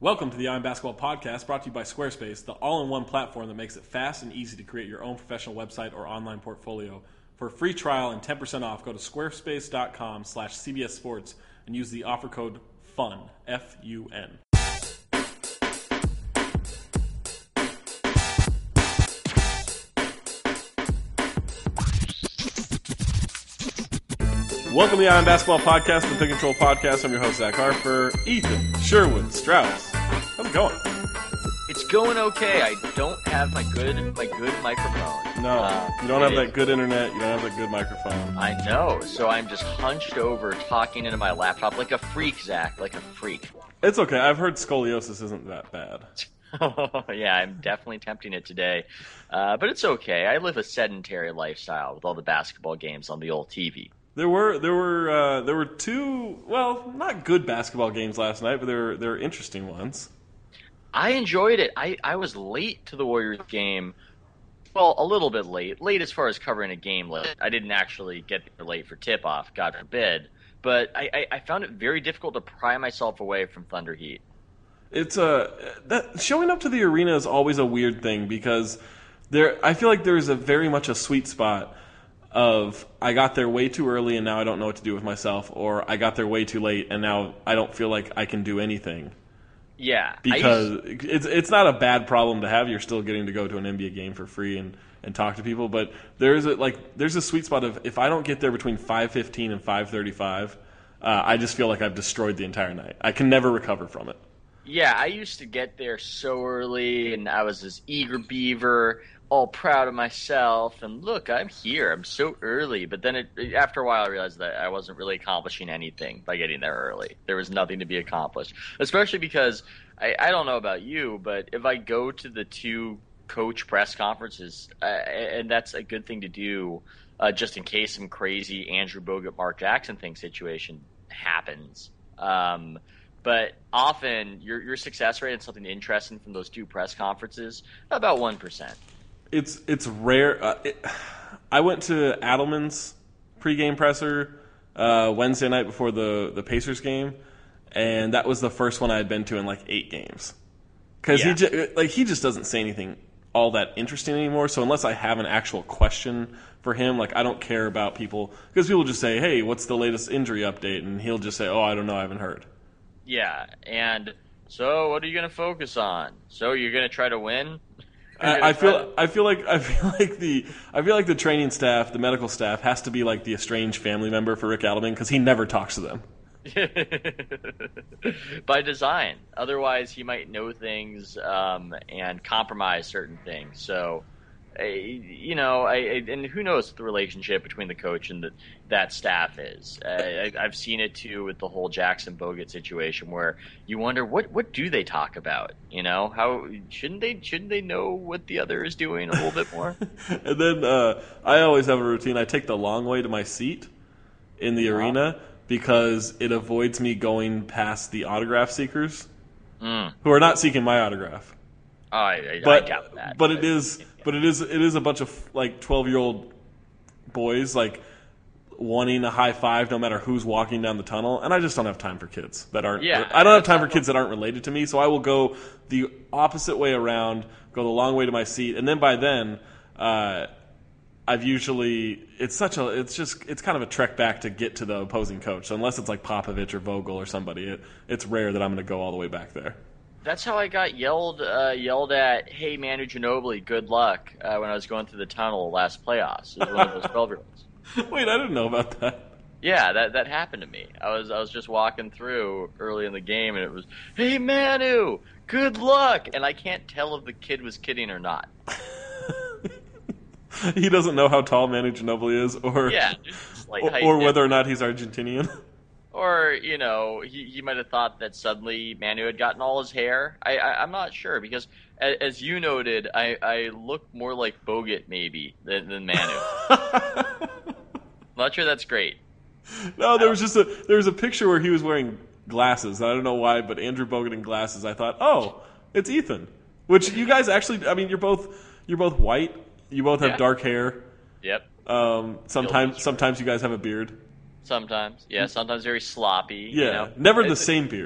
Welcome to the Iron Basketball Podcast, brought to you by Squarespace, the all-in-one platform that makes it fast and easy to create your own professional website or online portfolio. For a free trial and 10% off, go to squarespace.com/CBSSports and use the offer code FUN, F-U-N. Welcome to the Iron Basketball Podcast, the Pick and Control Podcast. I'm your host, Zach Harper. Ethan Sherwood Strauss. How's it going? It's going okay. I don't have my good microphone. No, you don't have that good internet. You don't have that good microphone. I know. So I'm just hunched over talking into my laptop like a freak, Zach, like a freak. It's okay. I've heard scoliosis isn't that bad. Yeah, I'm definitely tempting it today. But it's okay. I live a sedentary lifestyle with all the basketball games on the old TV. There were two, well, not good basketball games last night, but there were interesting ones. I enjoyed it. I was late to the Warriors game. Well, a little bit late. Late as far as covering a game late. I didn't actually get there late for tip-off, God forbid. But I found it very difficult to pry myself away from Thunder Heat. It's that showing up to the arena is always a weird thing because I feel like there's very much a sweet spot of I got there way too early and now I don't know what to do with myself, or I got there way too late and now I don't feel like I can do anything. Yeah. Because it's not a bad problem to have. You're still getting to go to an NBA game for free and talk to people, but there's a sweet spot of if I don't get there between 5:15 and 5:35, I just feel like I've destroyed the entire night. I can never recover from it. Yeah, I used to get there so early, and I was this eager beaver, all proud of myself, and look, I'm here. I'm so early. But then after a while, I realized that I wasn't really accomplishing anything by getting there early. There was nothing to be accomplished, especially because I don't know about you, but if I go to the two coach press conferences, and that's a good thing to do, just in case some crazy Andrew Bogut, Mark Jackson thing situation happens. But often your success rate and something interesting from those two press conferences, about 1%. It's rare. I went to Adelman's pregame presser Wednesday night before the Pacers game, and that was the first one I had been to in like 8 games. Because he just doesn't say anything all that interesting anymore. So unless I have an actual question for him, like I don't care about people, because people just say, "Hey, what's the latest injury update?" And he'll just say, "Oh, I don't know, I haven't heard." Yeah, and so what are you going to focus on? So you're going to try to win? I feel like the training staff, the medical staff, has to be like the estranged family member for Rick Adelman because he never talks to them. By design. Otherwise, he might know things and compromise certain things. So, and who knows what the relationship between the coach and that staff is. I've seen it too with the whole Jackson Bogut situation, where you wonder what do they talk about? How shouldn't they know what the other is doing a little bit more? And then I always have a routine. I take the long way to my seat in the arena because it avoids me going past the autograph seekers who are not seeking my autograph. I doubt that. But it is a bunch of like 12-year-old boys like wanting a high five no matter who's walking down the tunnel, and I just don't have time for kids that aren't. Yeah, I don't have time for kids that aren't related to me, so I will go the opposite way around, go the long way to my seat, and then by then, I've usually it's kind of a trek back to get to the opposing coach. So unless it's like Popovich or Vogel or somebody, it's rare that I'm going to go all the way back there. That's how I got yelled at, "Hey, Manu Ginobili, good luck," when I was going through the tunnel last playoffs. It was one of those 12-year-olds. Wait, I didn't know about that. Yeah, that happened to me. I was just walking through early in the game, and it was, "Hey, Manu, good luck," and I can't tell if the kid was kidding or not. He doesn't know how tall Manu Ginobili is, or whether or not he's Argentinian. Or, he might have thought that suddenly Manu had gotten all his hair. I'm not sure, because as you noted, I look more like Bogut maybe than Manu. I'm not sure that's great. No, there was a picture where he was wearing glasses. I don't know why, but Andrew Bogut in glasses. I thought, oh, it's Ethan. Which you guys actually, I mean, you're both white. You both have dark hair. Yep. Sometimes you guys have a beard. Sometimes, yeah. Sometimes very sloppy. Yeah, never the same beard.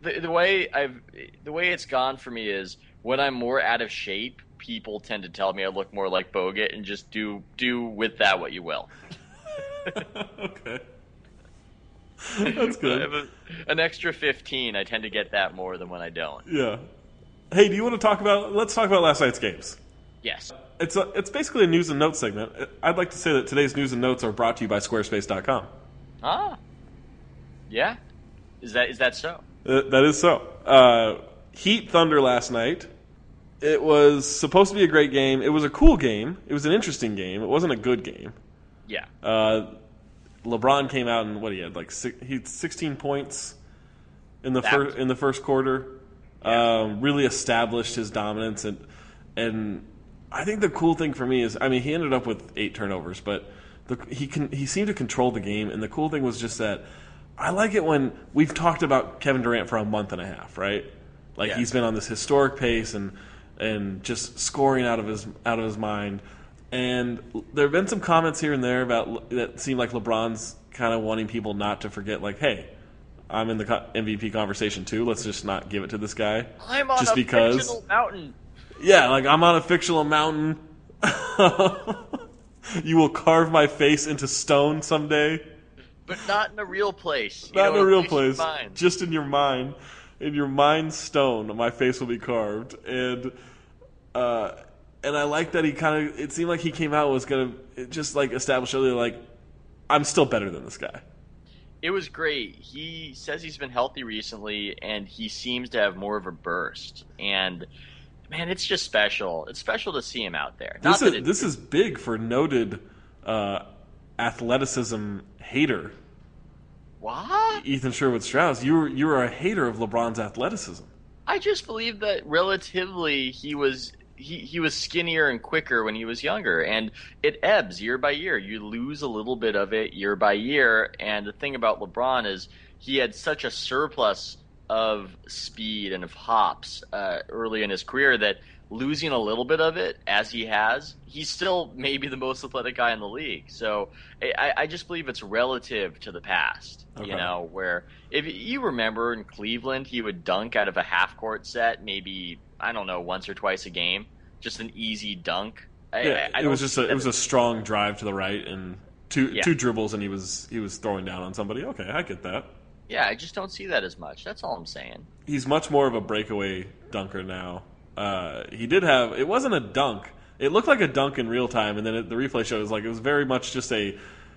the way it's gone for me is when I'm more out of shape, people tend to tell me I look more like Bogut, and just do with that what you will. Okay. That's good. An extra 15, I tend to get that more than when I don't. Yeah. Hey, do you want to talk about? Let's talk about last night's games. Yes. It's basically a news and notes segment. I'd like to say that today's news and notes are brought to you by Squarespace.com. Ah. Yeah. Is that so? That is so. Heat Thunder last night. It was supposed to be a great game. It was a cool game. It was an interesting game. It wasn't a good game. Yeah. LeBron came out and he had 16 points in the first quarter. Yeah. Really established his dominance, and I think the cool thing for me is, he ended up with 8 turnovers, but he seemed to control the game. And the cool thing was just that I like it when we've talked about Kevin Durant for a month and a half, right? He's been on this historic pace and just scoring out of his mind. And there have been some comments here and there that seem like LeBron's kind of wanting people not to forget, hey, I'm in the MVP conversation too. Let's just not give it to this guy. I'm on a fictional mountain. Yeah, I'm on a fictional mountain. You will carve my face into stone someday. But not in a real place. Not in a real place. Just in your mind. In your mind stone, my face will be carved. And I like that it seemed like he came out and was going to just establish earlier, I'm still better than this guy. It was great. He says he's been healthy recently, and he seems to have more of a burst. And, man, it's just special. It's special to see him out there. This is big for noted athleticism hater. What? Ethan Sherwood-Strauss. You were a hater of LeBron's athleticism. I just believe that relatively he was skinnier and quicker when he was younger, and it ebbs year by year. You lose a little bit of it year by year, and the thing about LeBron is he had such a surplus of speed and of hops early in his career that losing a little bit of it, as he has, he's still maybe the most athletic guy in the league. So I just believe it's relative to the past, okay. Where if you remember in Cleveland, he would dunk out of a half-court set maybe, I don't know, once or twice a game. Just an easy dunk. It was a strong drive to the right and two dribbles, and he was throwing down on somebody. Okay, I get that. Yeah, I just don't see that as much. That's all I'm saying. He's much more of a breakaway dunker now. He did have, it wasn't a dunk. It looked like a dunk in real time, and then the replay shows it was very much just a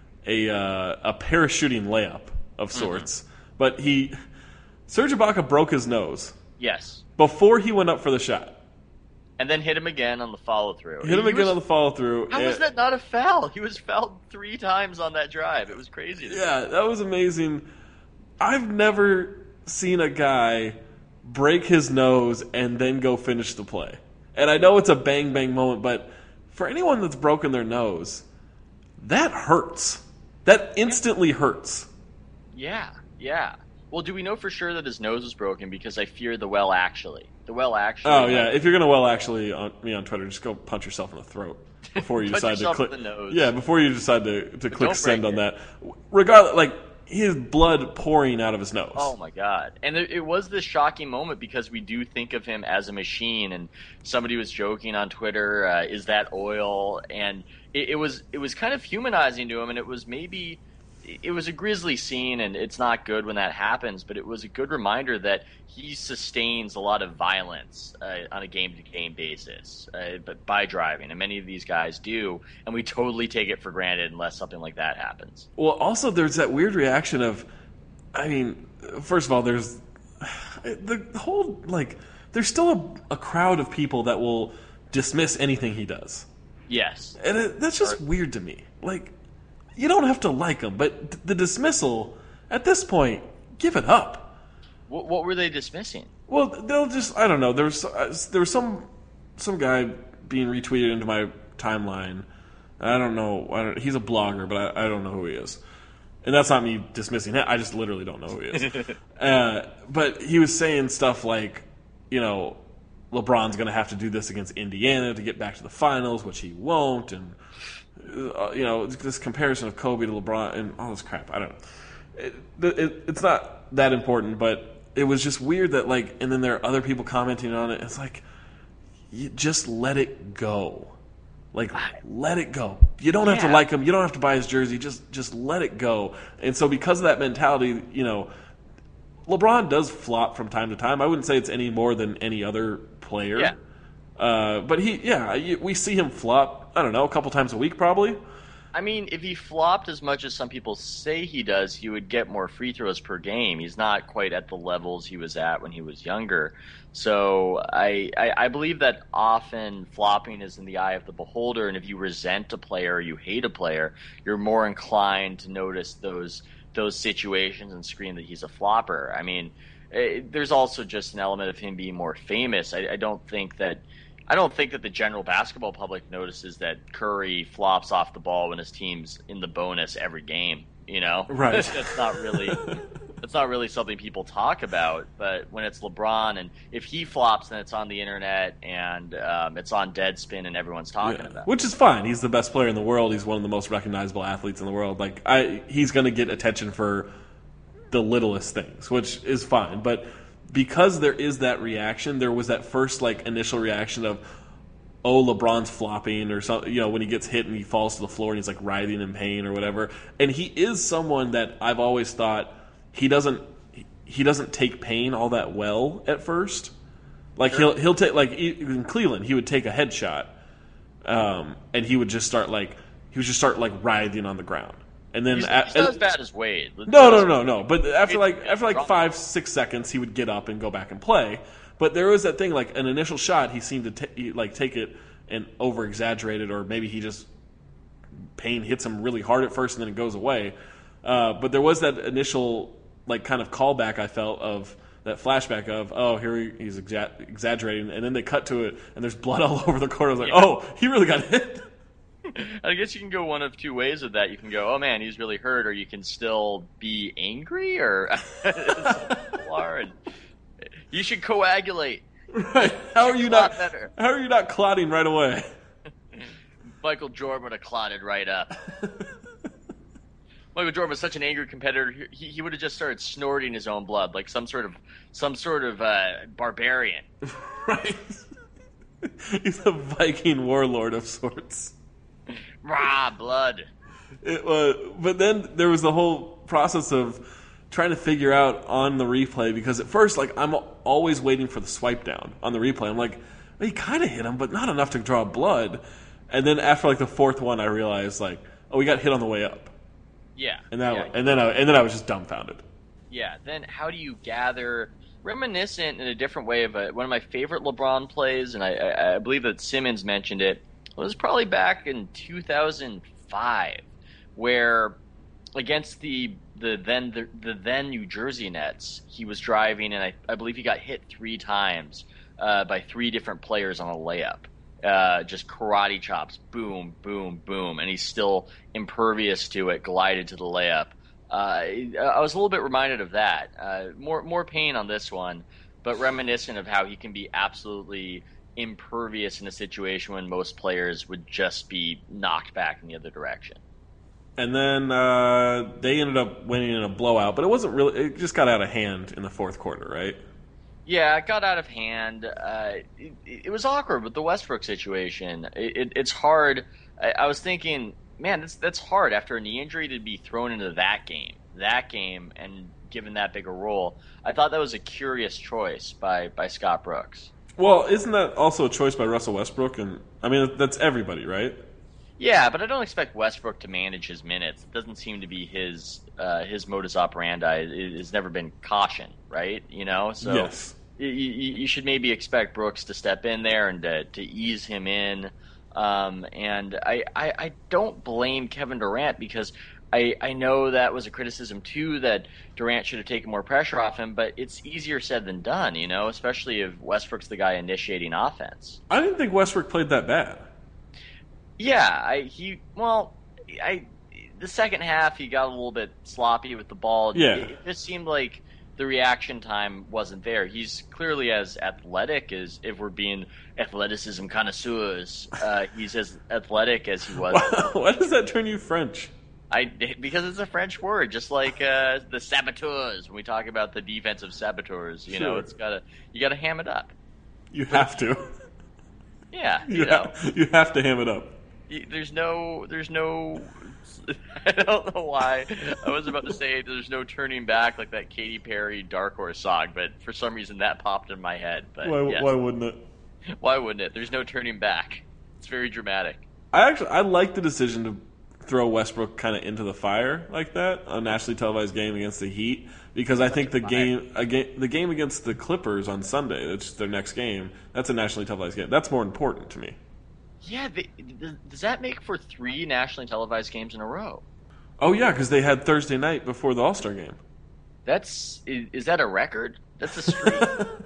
parachuting layup of sorts. Mm-hmm. But Serge Ibaka broke his nose. Yes. Before he went up for the shot. And then hit him again on the follow-through. On the follow-through. How was that not a foul? He was fouled 3 times on that drive. It was crazy. Yeah, that was amazing. I've never seen a guy break his nose and then go finish the play. And I know it's a bang-bang moment, but for anyone that's broken their nose, that hurts. That instantly hurts. Yeah. Well, do we know for sure that his nose was broken? Because I fear the well actually. Oh, yeah. If you're going to well actually me on Twitter, just go punch yourself in the throat before you decide to click. In the nose. Yeah, before you decide to click send on that. Regardless, his blood pouring out of his nose. Oh my God! And it was this shocking moment because we do think of him as a machine, and somebody was joking on Twitter, "Is that oil?" And it was kind of humanizing to him, and it was a grisly scene, and it's not good when that happens, but it was a good reminder that he sustains a lot of violence on a game-to-game basis but by driving, and many of these guys do, and we totally take it for granted unless something like that happens. Well, also there's that weird reaction of, first of all, there's the whole, there's still a crowd of people that will dismiss anything he does. Yes. And that's just weird to me. You don't have to like him, but the dismissal, at this point, give it up. What were they dismissing? Well, they'll just, I don't know. There was some guy being retweeted into my timeline. I don't know. He's a blogger, but I don't know who he is. And that's not me dismissing him. I just literally don't know who he is. But he was saying stuff like, LeBron's going to have to do this against Indiana to get back to the finals, which he won't, and this comparison of Kobe to LeBron and all this crap. I don't know. It's not that important, but it was just weird that like, and then there are other people commenting on it. It's like, you just let it go. Like, let it go. You don't have to like him. You don't have to buy his jersey. Just let it go. And so because of that mentality, you know, LeBron does flop from time to time. I wouldn't say it's any more than any other player. Yeah. But we see him flop, I don't know, a couple times a week probably. I mean, if he flopped as much as some people say he does, he would get more free throws per game. He's not quite at the levels he was at when he was younger. So I believe that often flopping is in the eye of the beholder, and if you resent a player or you hate a player, you're more inclined to notice those situations and scream that he's a flopper. I mean, there's also just an element of him being more famous. I don't think that the general basketball public notices that Curry flops off the ball when his team's in the bonus every game. You know, right? That's not really something people talk about. But when it's LeBron, and if he flops, then it's on the internet and it's on Deadspin, and everyone's talking about it. Which is fine. He's the best player in the world. He's one of the most recognizable athletes in the world. Like he's going to get attention for the littlest things, which is fine. But because there is that reaction, there was that first like initial reaction of, oh, LeBron's flopping or something, you know, when he gets hit and he falls to the floor and he's like writhing in pain or whatever. And he is someone that I've always thought he doesn't take pain all that well at first. Like he'll take, like in Cleveland, he would take a headshot, and he would just start writhing on the ground. And then he's not as bad as Wade. No. But after 5-6 seconds, he would get up and go back and play. But there was that thing, like an initial shot, he seemed to take it and over exaggerate it, or maybe he just pain hits him really hard at first and then it goes away. But there was that initial like kind of callback I felt of that flashback of, oh, here he's exaggerating, and then they cut to it and there's blood all over the court. I was like, oh, he really got hit. I guess you can go one of two ways with that. You can go, oh man, he's really hurt, or you can still be angry, or you should coagulate. Right? How are you not clotting right away? Michael Jordan would have clotted right up. Michael Jordan was such an angry competitor. He would have just started snorting his own blood, like some sort of barbarian. Right. He's a Viking warlord of sorts. Rah, blood. But then there was the whole process of trying to figure out on the replay, because at first, like, I'm always waiting for the swipe down on the replay. I'm like, well, he kind of hit him, but not enough to draw blood. And then after like the fourth one, I realized like, oh, we got hit on the way up. Yeah. And then I was just dumbfounded. Yeah. Then how do you gather? Reminiscent in a different way of one of my favorite LeBron plays, and I believe that Simmons mentioned it. It was probably back in 2005, where against the then New Jersey Nets, he was driving, and I believe he got hit 3 times by 3 different players on a layup. Just karate chops, boom, boom, boom, and he's still impervious to it, glided to the layup. I was a little bit reminded of that. More pain on this one, but reminiscent of how he can be absolutely impervious in a situation when most players would just be knocked back in the other direction. And then they ended up winning in a blowout, but it wasn't really. It just got out of hand in the fourth quarter, right? Yeah, it got out of hand. It was awkward with the Westbrook situation. It's hard. I was thinking, man, that's hard after a knee injury to be thrown into that game, and given that big a role. I thought that was a curious choice by Scott Brooks. Well, isn't that also a choice by Russell Westbrook? And I mean, that's everybody, right? Yeah, but I don't expect Westbrook to manage his minutes. It doesn't seem to be his modus operandi. It has never been caution, right? You know, so yes. You should maybe expect Brooks to step in there and to ease him in. And I don't blame Kevin Durant, because I know that was a criticism too, that Durant should have taken more pressure off him, but it's easier said than done, you know, especially if Westbrook's the guy initiating offense. I didn't think Westbrook played that bad. Yeah, the second half he got a little bit sloppy with the ball. Yeah. It just seemed like the reaction time wasn't there. He's clearly as athletic as, if we're being athleticism connoisseurs, he's as athletic as he was. Why does that turn you French? Because it's a French word, just like the saboteurs. When we talk about the defensive saboteurs, you know, you gotta ham it up. You have to. Yeah, you have to ham it up. There's no. I don't know why I was about to say there's no turning back like that Katy Perry Dark Horse song, but for some reason that popped in my head. But why wouldn't it? Why wouldn't it? There's no turning back. It's very dramatic. I like the decision to throw Westbrook kind of into the fire like that, a nationally televised game against the Heat, because I think the game against the Clippers on Sunday, it's their next game, that's a nationally televised game. That's more important to me. Yeah, does that make for 3 nationally televised games in a row? Oh yeah, because they had Thursday night before the All-Star game. Is that a record? That's a streak.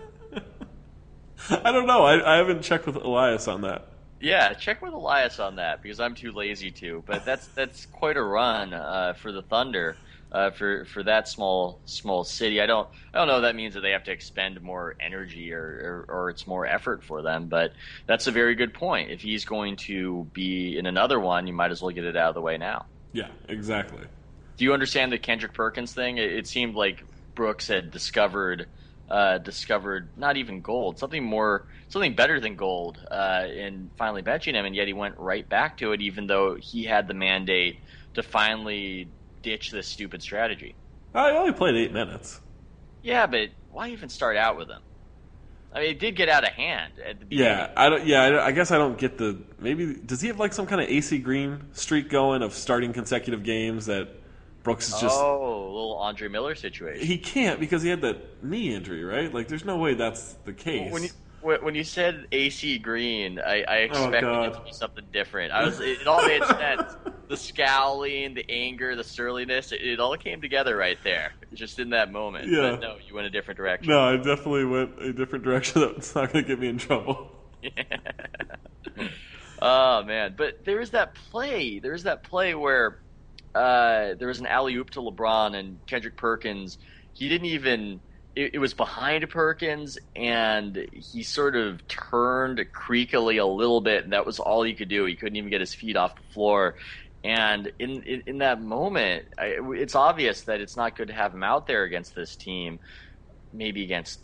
I don't know. I haven't checked with Elias on that. Yeah, check with Elias on that because I'm too lazy to. But that's quite a run for the Thunder for that small city. I don't know if that means that they have to expend more energy or it's more effort for them. But that's a very good point. If he's going to be in another one, you might as well get it out of the way now. Yeah, exactly. Do you understand the Kendrick Perkins thing? It seemed like Brooks had discovered not even gold, something better than gold in finally benching him, and yet he went right back to it, even though he had the mandate to finally ditch this stupid strategy. I only played 8 minutes. Yeah, but why even start out with him? I mean, it did get out of hand at the beginning. Yeah, I guess I don't get the. Maybe does he have like some kind of AC Green streak going of starting consecutive games that Brooks is just. Oh, a little Andre Miller situation. He can't because he had that knee injury, right? Like, there's no way that's the case. When you said AC Green, I expected it to be something different. It all made sense. The scowling, the anger, the surliness, it all came together right there, just in that moment. Yeah. But no, you went a different direction. No, I definitely went a different direction that's not going to get me in trouble. Yeah. Oh, man. But there was that play. Where there was an alley-oop to LeBron, and Kendrick Perkins, he didn't even... It was behind Perkins, and he sort of turned creakily a little bit, and that was all he could do. He couldn't even get his feet off the floor. And in that moment, it's obvious that it's not good to have him out there against this team, maybe against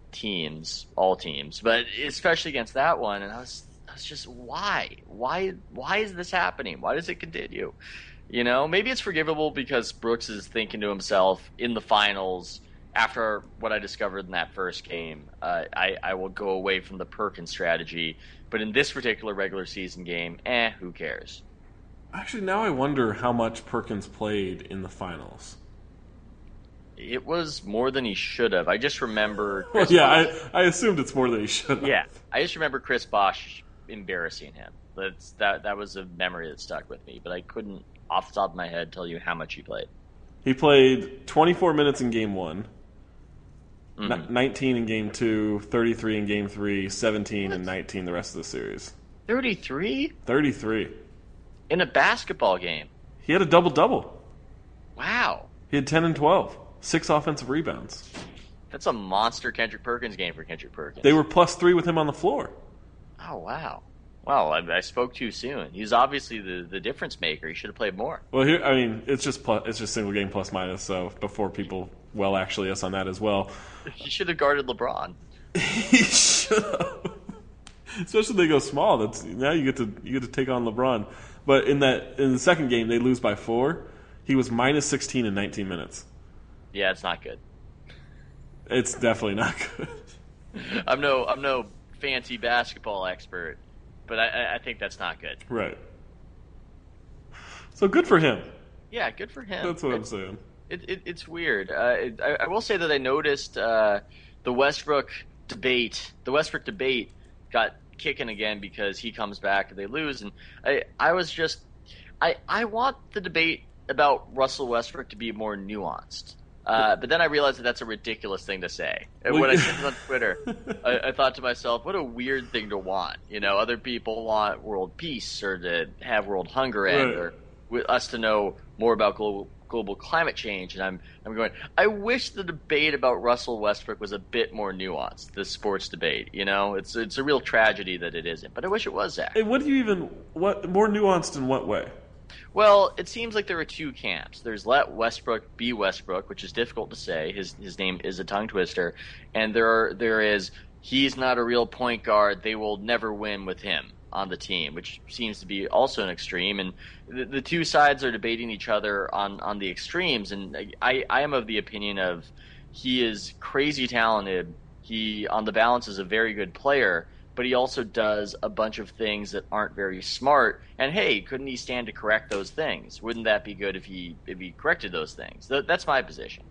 all teams, but especially against that one. And I was just, why? Why is this happening? Why does it continue? You know, maybe it's forgivable because Brooks is thinking to himself in the finals, after what I discovered in that first game, I will go away from the Perkins strategy. But in this particular regular season game, who cares? Actually, now I wonder how much Perkins played in the finals. It was more than he should have. I just remember Chris Bosh. I assumed it's more than he should have. Yeah, I just remember Chris Bosh embarrassing him. That was a memory that stuck with me, but I couldn't, off the top of my head, tell you how much he played. He played 24 minutes in Game 1. 19 in Game 2, 33 in Game 3, 17 and 19 the rest of the series. 33? 33. In a basketball game? He had a double-double. Wow. He had 10 and 12. 6 offensive rebounds. That's a monster Kendrick Perkins game for Kendrick Perkins. They were +3 with him on the floor. Oh, wow. Well, I spoke too soon. He's obviously the difference maker. He should have played more. Well, it's just single game plus minus. So before people actually us on that as well. He should have guarded LeBron. He should have. Especially if they go small. Now you get to take on LeBron. But in the second game they lose by 4. He was -16 in 19 minutes. Yeah, it's not good. It's definitely not good. I'm no fancy basketball expert. But I think that's not good. Right. So good for him. Yeah, good for him. That's what I'm saying. It's weird. I will say that I noticed the Westbrook debate. The Westbrook debate got kicking again because he comes back and they lose. And I want the debate about Russell Westbrook to be more nuanced. But then I realized that that's a ridiculous thing to say. And when I said it on Twitter, I thought to myself, what a weird thing to want. You know, other people want world peace or to have world hunger end or us to know more about global climate change. And I'm going, I wish the debate about Russell Westbrook was a bit more nuanced, the sports debate. You know, it's a real tragedy that it isn't. But I wish it was, Zach. What more nuanced in what way? Well, it seems like there are two camps. There's let Westbrook be Westbrook, which is difficult to say. His name is a tongue twister, and there is he's not a real point guard. They will never win with him on the team, which seems to be also an extreme. And the two sides are debating each other on the extremes. And I am of the opinion of he is crazy talented. He, on the balance, is a very good player, but he also does a bunch of things that aren't very smart. And hey, couldn't he stand to correct those things? Wouldn't that be good if he corrected those things? That's my position.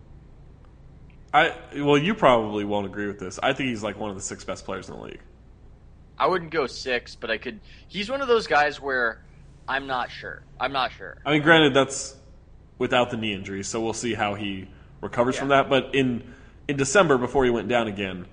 Well, you probably won't agree with this. I think he's like one of the 6 best players in the league. I wouldn't go 6, but I could. He's one of those guys where I'm not sure. I mean, granted, that's without the knee injury, so we'll see how he recovers from that. But in December, before he went down again,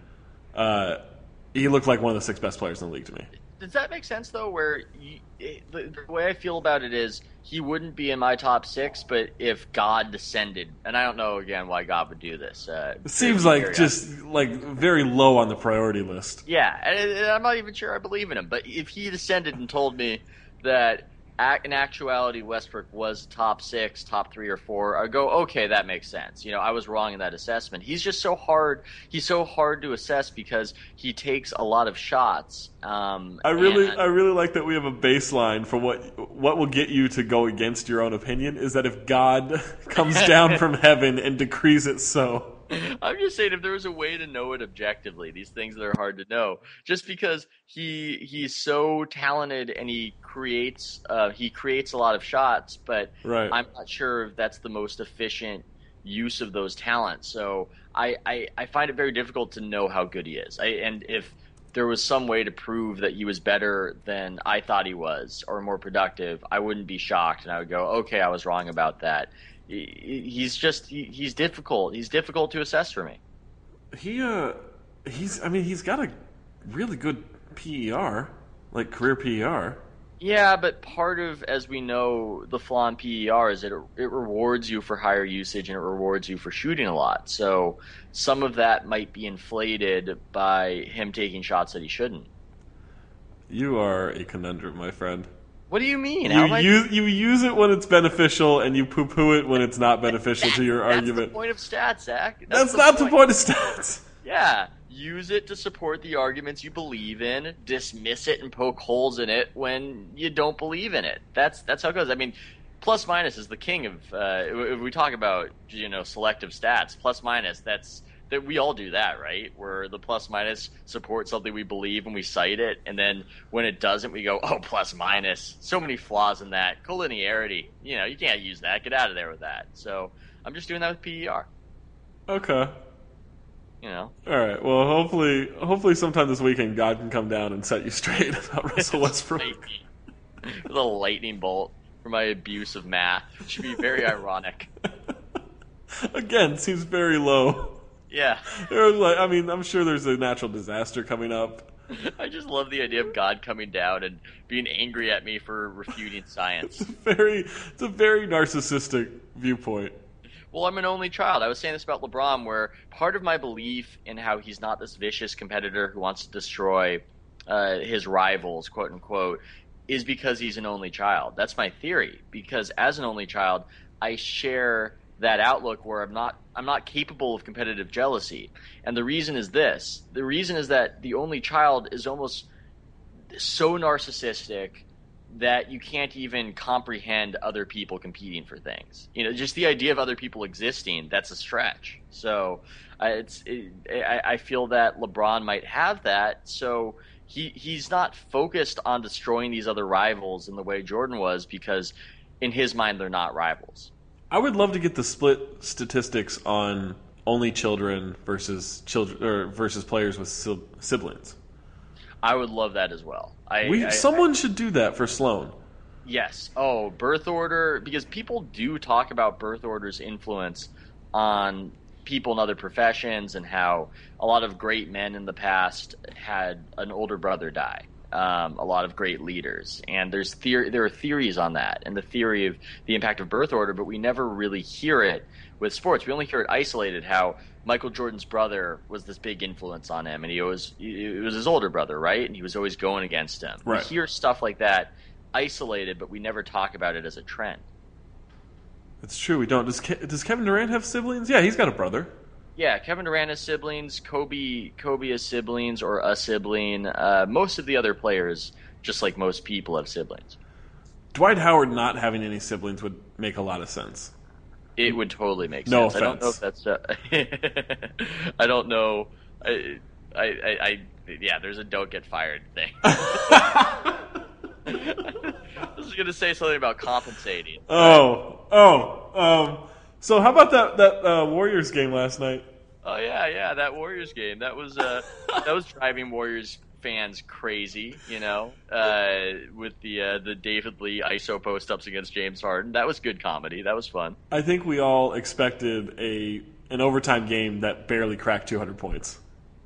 he looked like one of the 6 best players in the league to me. Does that make sense, though, where the way I feel about it is he wouldn't be in my top 6, but if God descended, and I don't know, again, why God would do this. It seems like just like very low on the priority list. Yeah, and I'm not even sure I believe in him, but if he descended and told me that in actuality Westbrook was top 6, top 3 or 4, I'd go, okay, that makes sense. I was wrong in that assessment. He's just so hard. He's so hard to assess because he takes a lot of shots. I really like that we have a baseline for what will get you to go against your own opinion is that if God comes down from heaven and decrees it so. I'm just saying, if there was a way to know it objectively, these things that are hard to know, just because he's so talented and he creates a lot of shots, but right. I'm not sure if that's the most efficient use of those talents. So I find it very difficult to know how good he is. And if there was some way to prove that he was better than I thought he was or more productive, I wouldn't be shocked, and I would go, okay, I was wrong about that. He's difficult. He's difficult to assess for me. He's got a really good PER, like career PER. Yeah, but part of, as we know, the flaw in PER is that it rewards you for higher usage and it rewards you for shooting a lot. So some of that might be inflated by him taking shots that he shouldn't. You are a conundrum, my friend. What do you mean? You use it when it's beneficial, and you poo-poo it when it's not beneficial to your argument. That's the point of stats, Zach. That's not the point of stats. Yeah, use it to support the arguments you believe in. Dismiss it and poke holes in it when you don't believe in it. That's how it goes. I mean, plus minus is the king of. If we talk about selective stats, plus minus. That we all do that, right? Where the plus minus supports something we believe and we cite it, and then when it doesn't, we go, oh, plus minus. So many flaws in that. Collinearity. You can't use that. Get out of there with that. So I'm just doing that with PER. Okay. All right. Well, hopefully sometime this weekend God can come down and set you straight about Russell Westbrook. With a lightning bolt for my abuse of math. It should be very ironic. Again, seems very low. Yeah. I'm sure there's a natural disaster coming up. I just love the idea of God coming down and being angry at me for refuting science. It's a very narcissistic viewpoint. Well, I'm an only child. I was saying this about LeBron, where part of my belief in how he's not this vicious competitor who wants to destroy his rivals, quote unquote, is because he's an only child. That's my theory. Because as an only child, I share that outlook where I'm not capable of competitive jealousy. And the reason is this. The reason is that the only child is almost so narcissistic that you can't even comprehend other people competing for things. Just the idea of other people existing, that's a stretch. So I feel that LeBron might have that. So he's not focused on destroying these other rivals in the way Jordan was, because in his mind they're not rivals. I would love to get the split statistics on only children versus players with siblings. I would love that as well. Someone should do that for Sloan. Yes. Oh, birth order, because people do talk about birth order's influence on people in other professions and how a lot of great men in the past had an older brother die. A lot of great leaders, and there are theories on that, and the theory of the impact of birth order, but we never really hear it with sports. We only hear it isolated, how Michael Jordan's brother was this big influence on him, and it was his older brother, right? And he was always going against him. Right. We hear stuff like that isolated, but we never talk about it as a trend. It's true. We don't. Does Kevin Durant have siblings? Yeah, he's got a brother. Yeah, Kevin Durant has siblings. Kobe has siblings or a sibling. Most of the other players, just like most people, have siblings. Dwight Howard not having any siblings would make a lot of sense. It would totally make sense. No offense. I don't know if that's. I don't know. Yeah, there's a don't get fired thing. I was going to say something about compensating. So how about that Warriors game last night? Oh yeah, that Warriors game. That was driving Warriors fans crazy, with the David Lee ISO post-ups against James Harden. That was good comedy. That was fun. I think we all expected an overtime game that barely cracked 200 points.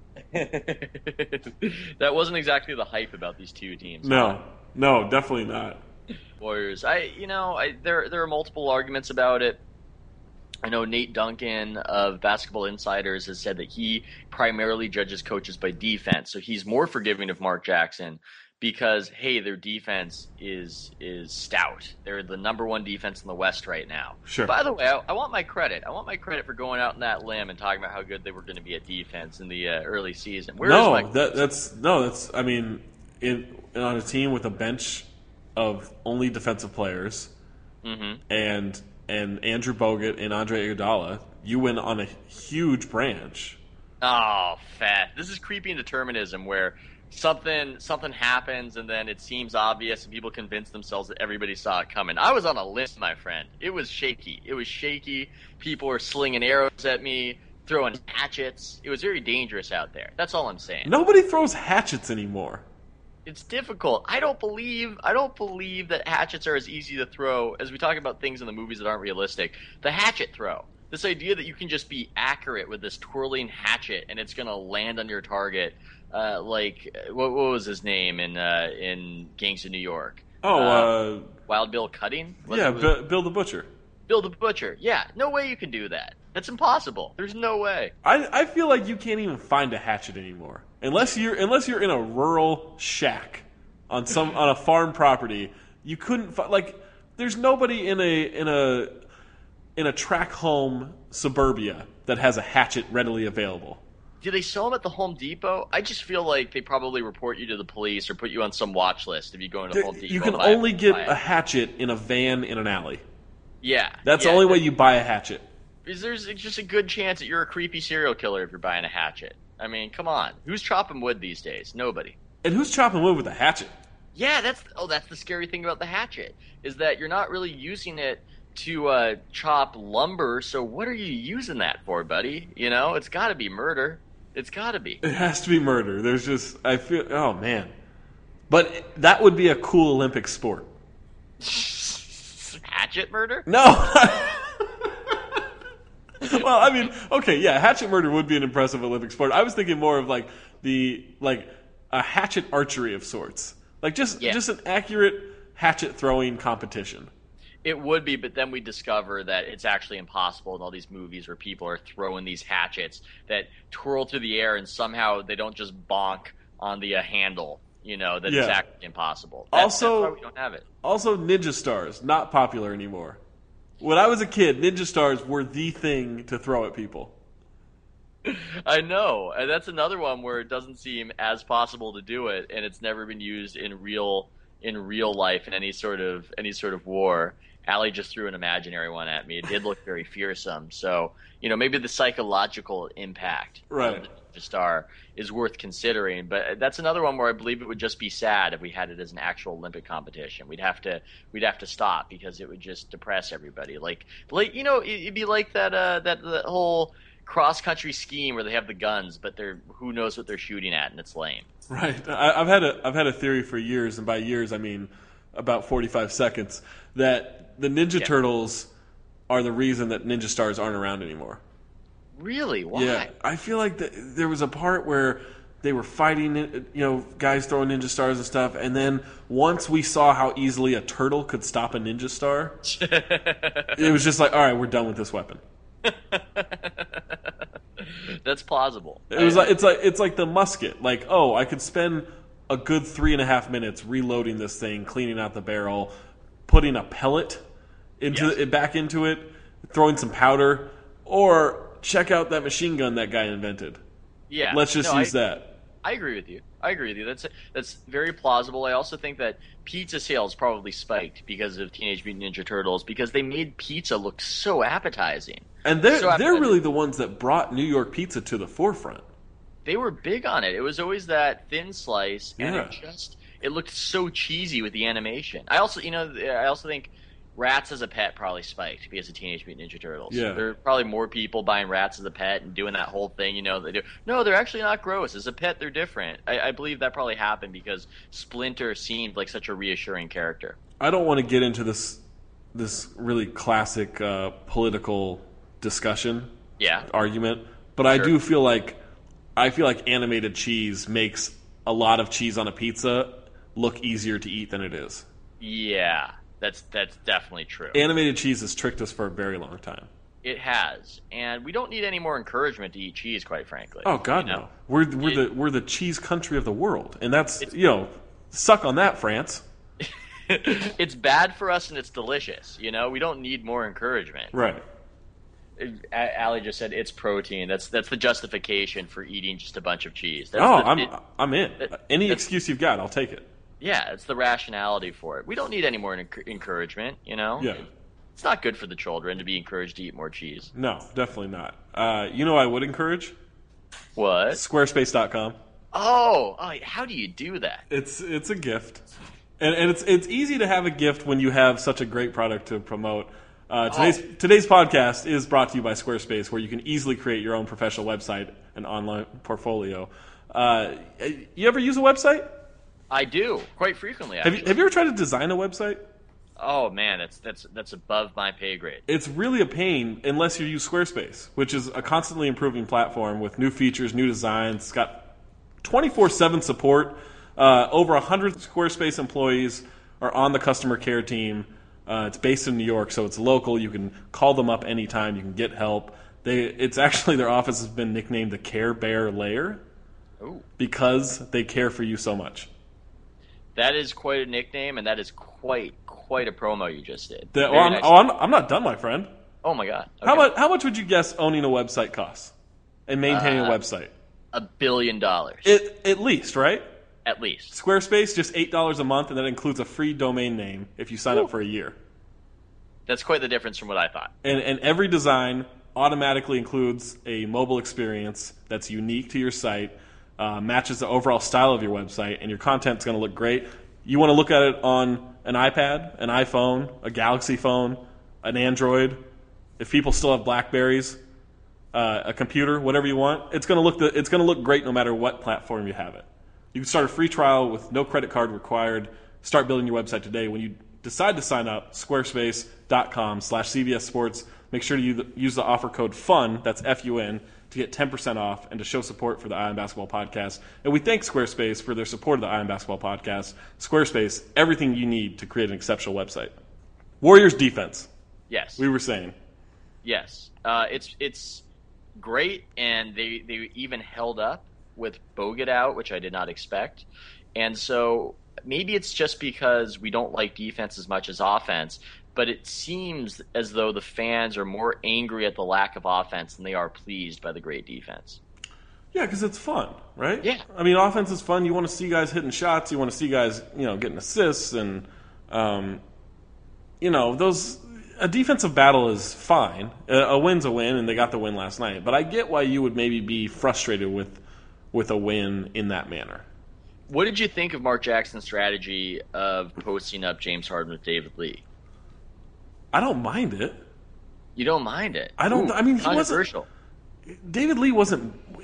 That wasn't exactly the hype about these two teams. No, definitely not. Warriors. There are multiple arguments about it. I know Nate Duncan of Basketball Insiders has said that he primarily judges coaches by defense, so he's more forgiving of Mark Jackson because, hey, their defense is stout. They're the number one defense in the West right now. Sure. By the way, I want my credit. I want my credit for going out on that limb and talking about how good they were going to be at defense in the early season. That's I mean, on a team with a bench of only defensive players, and Andrew Bogut and Andre Iguodala, you win on a huge branch. Oh, fat. This is creepy indeterminism where something happens and then it seems obvious and people convince themselves that everybody saw it coming. I was on a limb, my friend. It was shaky. People were slinging arrows at me, throwing hatchets. It was very dangerous out there. That's all I'm saying. Nobody throws hatchets anymore. It's difficult. I don't believe that hatchets are as easy to throw as we talk about things in the movies that aren't realistic. The hatchet throw. This idea that you can just be accurate with this twirling hatchet and it's going to land on your target. What was his name in Gangs of New York? Wild Bill Cutting? Bill the Butcher. Bill the Butcher. Yeah, no way you can do that. That's impossible. There's no way. I feel like you can't even find a hatchet anymore. Unless you're in a rural shack on a farm property, you couldn't there's nobody in a track home suburbia that has a hatchet readily available. Do they sell them at the Home Depot? I just feel like they probably report you to the police or put you on some watch list if you go into Home Depot. You can only get a hatchet in a van in an alley. Yeah. That's the only way you buy a hatchet. There's just a good chance that you're a creepy serial killer if you're buying a hatchet. I mean, come on. Who's chopping wood these days? Nobody. And who's chopping wood with a hatchet? Yeah, that's the scary thing about the hatchet, is that you're not really using it to chop lumber, so what are you using that for, buddy? It's got to be murder. It's got to be. It has to be murder. Oh, man. But that would be a cool Olympic sport. Hatchet murder? No. Well, I mean, okay, yeah, hatchet murder would be an impressive Olympic sport. I was thinking more of a hatchet archery of sorts. Just an accurate hatchet throwing competition. It would be, but then we discover that it's actually impossible in all these movies where people are throwing these hatchets that twirl through the air and somehow they don't just bonk on the handle, that it's actually impossible. That's why we don't have it. Also, ninja stars, not popular anymore. When I was a kid, ninja stars were the thing to throw at people. I know. And that's another one where it doesn't seem as possible to do it, and it's never been used in real life in any sort of war. Allie just threw an imaginary one at me. It did look very fearsome. So, maybe the psychological impact of the Ninja Star is worth considering. But that's another one where I believe it would just be sad if we had it as an actual Olympic competition. We'd have to stop because it would just depress everybody. It'd be like that the whole cross-country skiing where they have the guns, but who knows what they're shooting at, and it's lame. Right. I've had a theory for years, and by years I mean about 45 seconds, that the Ninja Turtles are the reason that Ninja Stars aren't around anymore. Really? Why? Yeah, I feel like there was a part where they were fighting, guys throwing Ninja Stars and stuff, and then once we saw how easily a turtle could stop a Ninja Star, it was just like, all right, we're done with this weapon. That's plausible. It's like the musket. I could spend a good 3.5 minutes reloading this thing, cleaning out the barrel, putting a pellet back into it, throwing some powder, or check out that machine gun that guy invented. Yeah. Let's just use that. I agree with you. That's very plausible. I also think that pizza sales probably spiked because of Teenage Mutant Ninja Turtles because they made pizza look so appetizing. And they're really the ones that brought New York pizza to the forefront. They were big on it. It was always that thin slice, and it looked so cheesy with the animation. I also think rats as a pet probably spiked because of Teenage Mutant Ninja Turtles. Yeah. There are probably more people buying rats as a pet and doing that whole thing, they do. No, they're actually not gross. As a pet, they're different. I believe that probably happened because Splinter seemed like such a reassuring character. I don't want to get into this really classic political discussion argument, but I do feel like animated cheese makes a lot of cheese on a pizza look easier to eat than it is. Yeah. That's definitely true. Animated cheese has tricked us for a very long time. It has, and we don't need any more encouragement to eat cheese, quite frankly. Oh God, no! We're the cheese country of the world, and that's suck on that, France. It's bad for us, and it's delicious. We don't need more encouragement. Right. Allie just said it's protein. That's the justification for eating just a bunch of cheese. I'm in. Any excuse you've got, I'll take it. Yeah, it's the rationality for it. We don't need any more encouragement, Yeah. It's not good for the children to be encouraged to eat more cheese. No, definitely not. I would encourage? What? Squarespace.com. Oh, how do you do that? It's a gift. And it's easy to have a gift when you have such a great product to promote. Today's podcast is brought to you by Squarespace, where you can easily create your own professional website and online portfolio. You ever use a website? I do, quite frequently, actually. Have you ever tried to design a website? Oh, man, that's above my pay grade. It's really a pain unless you use Squarespace, which is a constantly improving platform with new features, new designs. It's got 24/7 support. Over 100 Squarespace employees are on the customer care team. It's based in New York, so it's local. You can call them up anytime. You can get help. It's actually, their office has been nicknamed the Care Bear Lair because they care for you so much. That is quite a nickname, and that is quite a promo you just did. I'm not done, my friend. Oh my God! Okay. How much would you guess owning a website costs and maintaining a website? $1 billion. At least, right? At least. Squarespace, just $8 a month, and that includes a free domain name if you sign up for a year. That's quite the difference from what I thought. And every design automatically includes a mobile experience that's unique to your site, matches the overall style of your website, and your content's going to look great. You want to look at it on an iPad, an iPhone, a Galaxy phone, an Android. If people still have BlackBerries, a computer, whatever you want, it's going to look great no matter what platform you have it. You can start a free trial with no credit card required. Start building your website today. When you decide to sign up, squarespace.com/CBS Sports. Make sure to use the offer code FUN, that's F-U-N, to get 10% off and to show support for the Eye on Basketball Podcast. And we thank Squarespace for their support of the Eye on Basketball Podcast. Squarespace, everything you need to create an exceptional website. Warriors defense. Yes. We were saying. Yes. It's great, and they even held up with Bogut out, which I did not expect. And so maybe it's just because we don't like defense as much as offense, but it seems as though the fans are more angry at the lack of offense than they are pleased by the great defense. Yeah, because it's fun, right? Yeah. I mean, offense is fun. You want to see guys hitting shots. You want to see guys, getting assists, and a defensive battle is fine. A win's a win, and they got the win last night. But I get why you would maybe be frustrated with a win in that manner. What did you think of Mark Jackson's strategy of posting up James Harden with David Lee? I don't mind it. You don't mind it? I don't. I mean, he controversial. David Lee was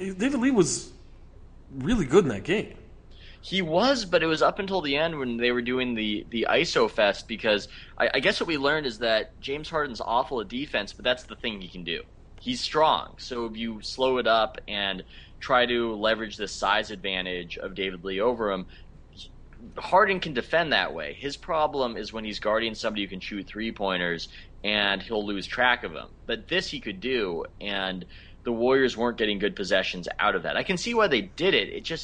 really good in that game. He was, but it was up until the end when they were doing the ISO fest, because I guess what we learned is that James Harden's awful at defense, but that's the thing he can do. He's strong, so if you slow it up and try to leverage this size advantage of David Lee over him, Harden can defend that way. His problem is when he's guarding somebody who can shoot three-pointers, and he'll lose track of him. But this he could do, and the Warriors weren't getting good possessions out of that. I can see why they did it.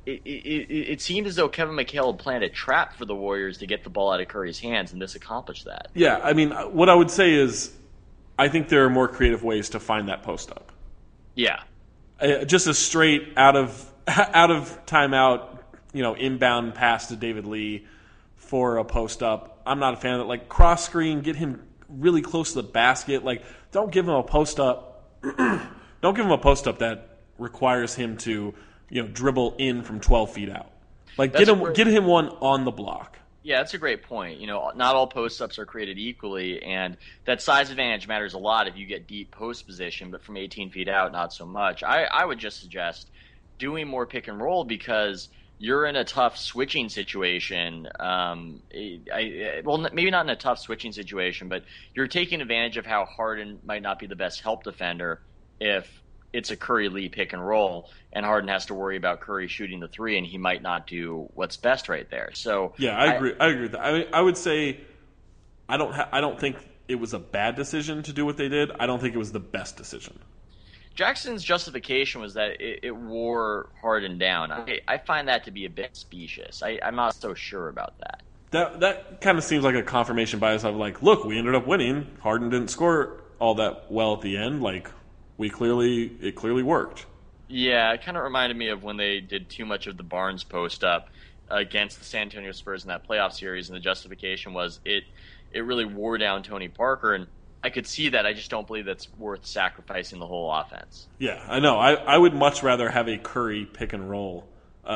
it seemed as though Kevin McHale had planned a trap for the Warriors to get the ball out of Curry's hands, and this accomplished that. Yeah, I mean, what I would say is I think there are more creative ways to find that post up. Yeah. Just a straight out of timeout, inbound pass to David Lee for a post up. I'm not a fan of it. Like, cross screen, get him really close to the basket. Like, don't give him a post up. Don't give him a post up that requires him to, dribble in from 12 feet out. Like, get him one on the block. Yeah, that's a great point. Not all post-ups are created equally, and that size advantage matters a lot if you get deep post position, but from 18 feet out, not so much. I would just suggest doing more pick and roll because you're in a tough switching situation. Maybe not in a tough switching situation, but you're taking advantage of how Harden might not be the best help defender if it's a Curry-Lee pick and roll, and Harden has to worry about Curry shooting the three, and he might not do what's best right there. So yeah, I agree with that. I would say I don't think it was a bad decision to do what they did. I don't think it was the best decision. Jackson's justification was that it wore Harden down. I find that to be a bit specious. I'm not so sure about that. That kind of seems like a confirmation bias of like, look, we ended up winning. Harden didn't score all that well at the end. Like, it clearly worked. Yeah, it kind of reminded me of when they did too much of the Barnes post up against the San Antonio Spurs in that playoff series, and the justification was it really wore down Tony Parker, and I could see that. I just don't believe that's worth sacrificing the whole offense. Yeah, I know. I would much rather have a Curry pick and roll.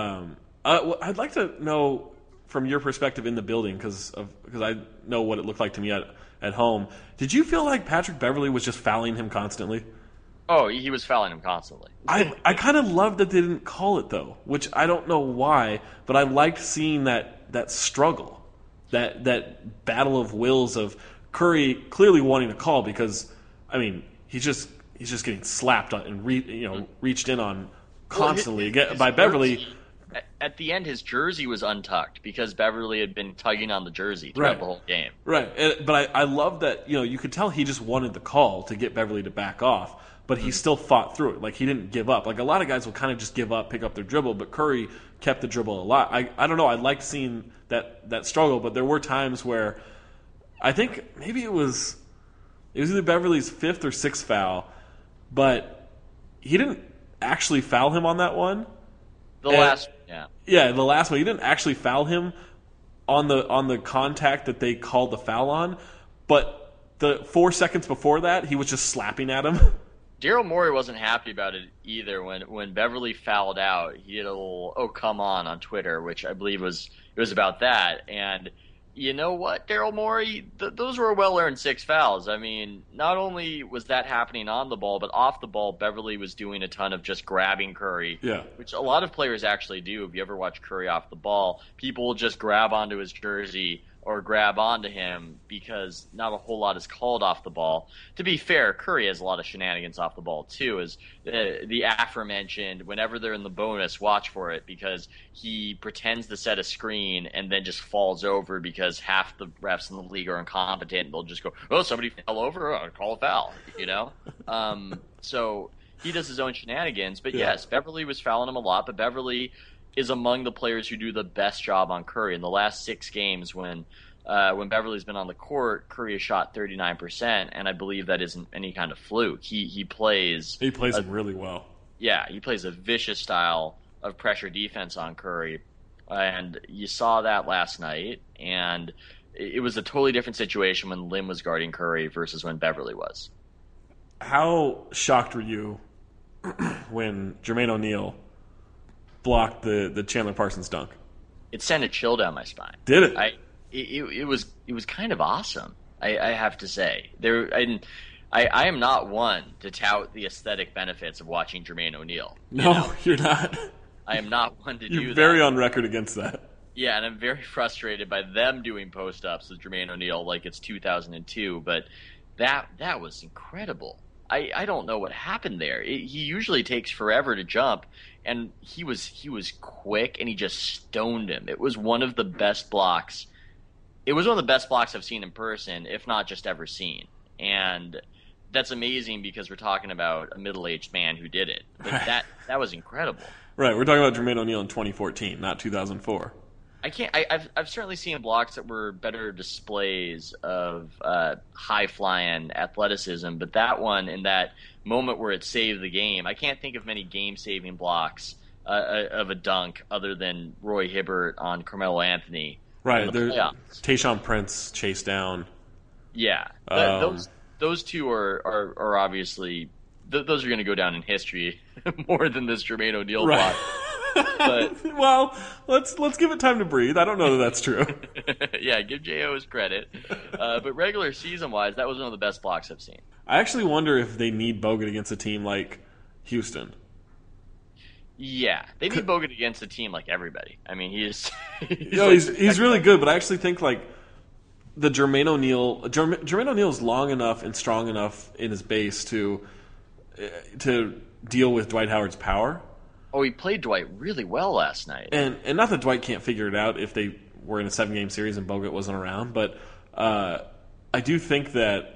I'd like to know from your perspective in the building because I know what it looked like to me at home. Did you feel like Patrick Beverley was just fouling him constantly? Oh, he was fouling him constantly. I kind of loved that they didn't call it, though, which I don't know why, but I liked seeing that struggle, that battle of wills of Curry clearly wanting to call because, I mean, he's just getting slapped on and reached in on constantly by Beverley. At the end, his jersey was untucked because Beverley had been tugging on the jersey throughout the whole game. Right, but I love that you could tell he just wanted the call to get Beverley to back off. But he still fought through it. Like, he didn't give up. Like, a lot of guys will kind of just give up, pick up their dribble, but Curry kept the dribble a lot. I don't know. I liked seeing that struggle, but there were times where I think maybe it was either Beverley's fifth or sixth foul, but he didn't actually foul him on that one. The last one. He didn't actually foul him on the contact that they called the foul on, but the 4 seconds before that, he was just slapping at him. Daryl Morey wasn't happy about it either. When Beverley fouled out, he did a little "oh come on" Twitter, which I believe was about that. And you know what, Daryl Morey, those were well-earned 6 fouls. I mean, not only was that happening on the ball, but off the ball, Beverley was doing a ton of just grabbing Curry, which a lot of players actually do. If you ever watch Curry off the ball, people will just grab onto his jersey or grab onto him because not a whole lot is called off the ball. To be fair, Curry has a lot of shenanigans off the ball too, as the aforementioned, whenever they're in the bonus, watch for it because he pretends to set a screen and then just falls over because half the refs in the league are incompetent and they'll just go, oh, somebody fell over, I'll call a foul, So he does his own shenanigans, but yes, Beverley was fouling him a lot, but Beverley is among the players who do the best job on Curry. In the last 6 games when Beverley's been on the court, Curry has shot 39%, and I believe that isn't any kind of fluke. He plays really well. Yeah, he plays a vicious style of pressure defense on Curry, and you saw that last night, and it was a totally different situation when Lim was guarding Curry versus when Beverley was. How shocked were you when Jermaine O'Neal blocked the Chandler Parsons dunk? It sent a chill down my spine. Did it? It was kind of awesome. I have to say. I am not one to tout the aesthetic benefits of watching Jermaine O'Neal. No, you're not. I am not one to do that. You're very on record against that. Yeah, and I'm very frustrated by them doing post-ups with Jermaine O'Neal like it's 2002, but that was incredible. I don't know what happened there. He usually takes forever to jump, and he was quick, and he just stoned him. It was one of the best blocks. It was one of the best blocks I've seen in person, if not just ever seen. And that's amazing because we're talking about a middle-aged man who did it. But that was incredible. Right, we're talking about Jermaine O'Neal in 2014, not 2004. I've certainly seen blocks that were better displays of high-flying athleticism, but that one in that moment where it saved the game, I can't think of many game-saving blocks of a dunk other than Roy Hibbert on Carmelo Anthony. Right, Tayshaun Prince chased down. Yeah, those two are obviously those are going to go down in history more than this Jermaine O'Neal block. But, well, let's give it time to breathe. I don't know that that's true. Yeah, give J.O. his credit. But regular season-wise, that was one of the best blocks I've seen. I actually wonder if they need Bogut against a team like Houston. Yeah, they need Bogut against a team like everybody. I mean, he's really good, but I actually think like the Jermaine O'Neal is long enough and strong enough in his base to deal with Dwight Howard's power. Oh, he played Dwight really well last night. And not that Dwight can't figure it out if they were in a 7-game series and Bogut wasn't around, but I do think that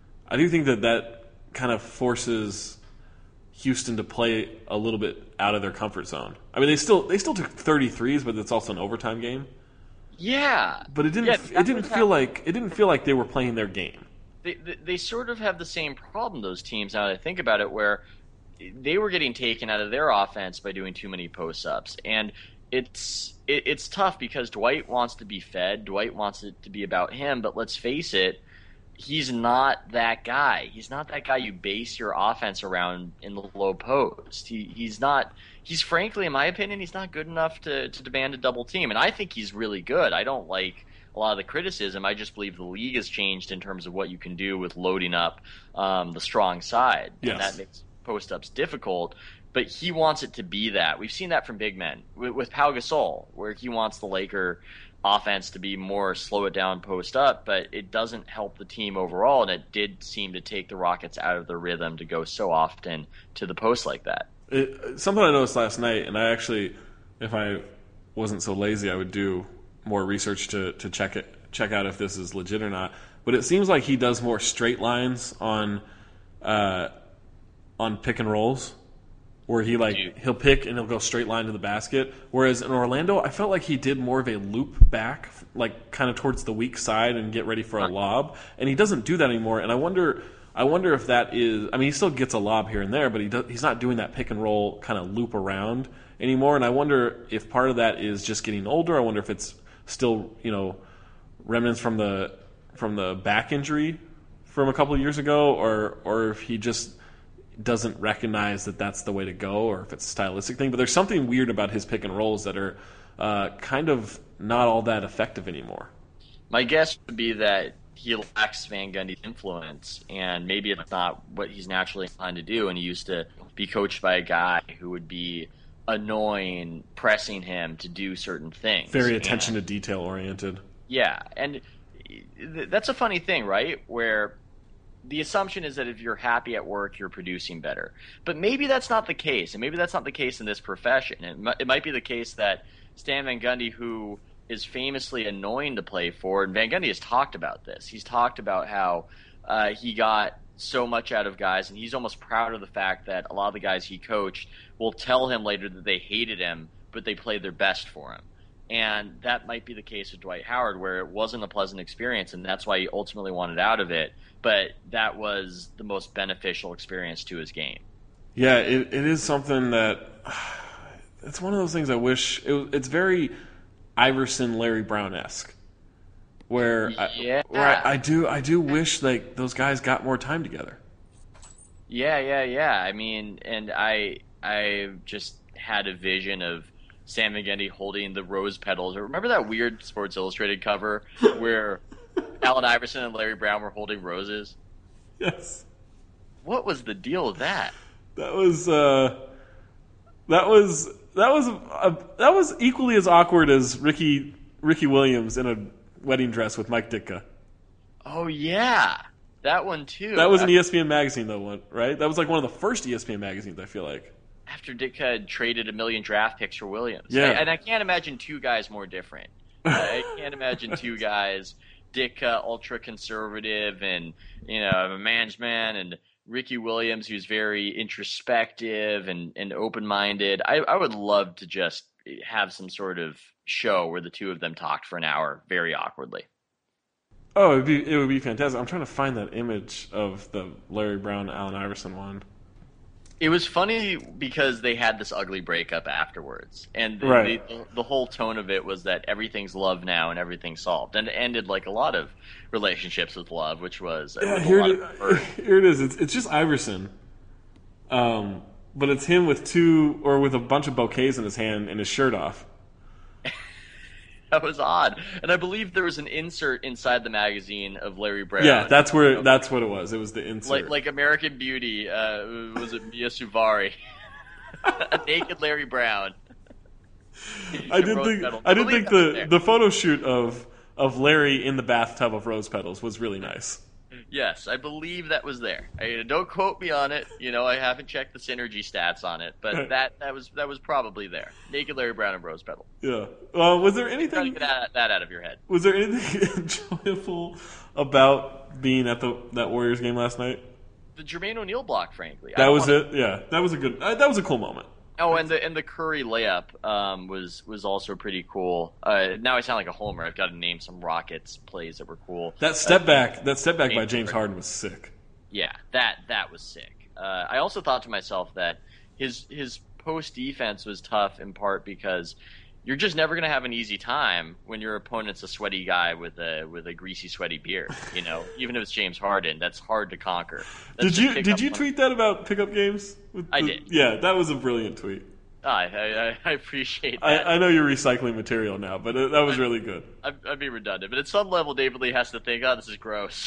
kind of forces Houston to play a little bit out of their comfort zone. I mean, they still took 33s, but it's also an overtime game. Yeah, but it didn't feel like they were playing their game. They sort of have the same problem, those teams, now that I think about it, where they were getting taken out of their offense by doing too many post-ups. And it's tough because Dwight wants to be fed. Dwight wants it to be about him. But let's face it, he's not that guy. He's not that guy you base your offense around in the low post. He's not. He's frankly, in my opinion, he's not good enough to demand a double team. And I think he's really good. I don't like a lot of the criticism. I just believe the league has changed in terms of what you can do with loading up the strong side. Yes. And that makes post-ups difficult, but he wants it to be that. We've seen that from big men with Pau Gasol, where he wants the Laker offense to be more slow it down post-up, but it doesn't help the team overall, and it did seem to take the Rockets out of the rhythm to go so often to the post like that. Something I noticed last night, and I actually, if I wasn't so lazy, I would do more research to check out if this is legit or not, but it seems like he does more straight lines on pick and rolls, where he'll pick and he'll go straight line to the basket. Whereas in Orlando, I felt like he did more of a loop back, like kind of towards the weak side and get ready for a lob. And he doesn't do that anymore. And I wonder if that is. I mean, he still gets a lob here and there, but he's not doing that pick and roll kind of loop around anymore. And I wonder if part of that is just getting older. I wonder if it's still remnants from the back injury from a couple of years ago, or if he just doesn't recognize that that's the way to go, or if it's a stylistic thing. But there's something weird about his pick and rolls that are kind of not all that effective anymore. My guess would be that he lacks Van Gundy's influence, and maybe it's not what he's naturally inclined to do, and he used to be coached by a guy who would be annoying, pressing him to do certain things. Very attention to detail oriented. Yeah, and that's a funny thing, right? Where the assumption is that if you're happy at work, you're producing better. But maybe that's not the case, and maybe that's not the case in this profession. It might be the case that Stan Van Gundy, who is famously annoying to play for, and Van Gundy has talked about this. He's talked about how he got so much out of guys, and he's almost proud of the fact that a lot of the guys he coached will tell him later that they hated him, but they played their best for him. And that might be the case with Dwight Howard, where it wasn't a pleasant experience, and that's why he ultimately wanted out of it. But that was the most beneficial experience to his game. Yeah, it is something that it's one of those things I wish it's very Iverson, Larry Brown-esque, where I do wish like those guys got more time together. Yeah. I mean, and I just had a vision of Sam Van Gundy holding the rose petals. Remember that weird Sports Illustrated cover where Allen Iverson and Larry Brown were holding roses? Yes. What was the deal with that? That was equally as awkward as Ricky Williams in a wedding dress with Mike Ditka. Oh yeah, that one too. That was an ESPN magazine though, right? That was like one of the first ESPN magazines, I feel like. After Ditka had traded 1 million draft picks for Williams. Yeah. And I can't imagine two guys more different. I can't imagine two guys Ditka, ultra conservative, and a man's man, and Ricky Williams, who's very introspective and open-minded. I would love to just have some sort of show where the two of them talked for an hour very awkwardly. Oh, it would be fantastic. I'm trying to find that image of the Larry Brown, Allen Iverson one. It was funny because they had this ugly breakup afterwards, and the whole tone of it was that everything's love now and everything's solved, and it ended like a lot of relationships with love, which was here it is. It's just Iverson, but it's him with with a bunch of bouquets in his hand and his shirt off. That was odd, and I believe there was an insert inside the magazine of Larry Brown. Yeah, that's what it was. It was the insert, like American Beauty. Was it Mia Suvari? A naked Larry Brown. I did think the photo shoot of Larry in the bathtub of rose petals was really nice. Yes, I believe that was there. Don't quote me on it. I haven't checked the synergy stats on it, but that was probably there. Naked Larry Brown and rose petal. Yeah. Was there anything? Trying to get that out of your head. Was there anything enjoyable about being at that Warriors game last night? The Jermaine O'Neal block, frankly. That was it. Yeah, that was a cool moment. Oh, and the Curry layup was also pretty cool. Now I sound like a homer. I've got to name some Rockets plays that were cool. That step back by James Harden was sick. Yeah, that was sick. I also thought to myself that his post defense was tough in part because you're just never going to have an easy time when your opponent's a sweaty guy with a greasy, sweaty beard. Even if it's James Harden, that's hard to conquer. Did you tweet that about pickup games? I did. Yeah, that was a brilliant tweet. I appreciate that. I know you're recycling material now, but that was really good. I'd be redundant, but at some level, David Lee has to think, this is gross.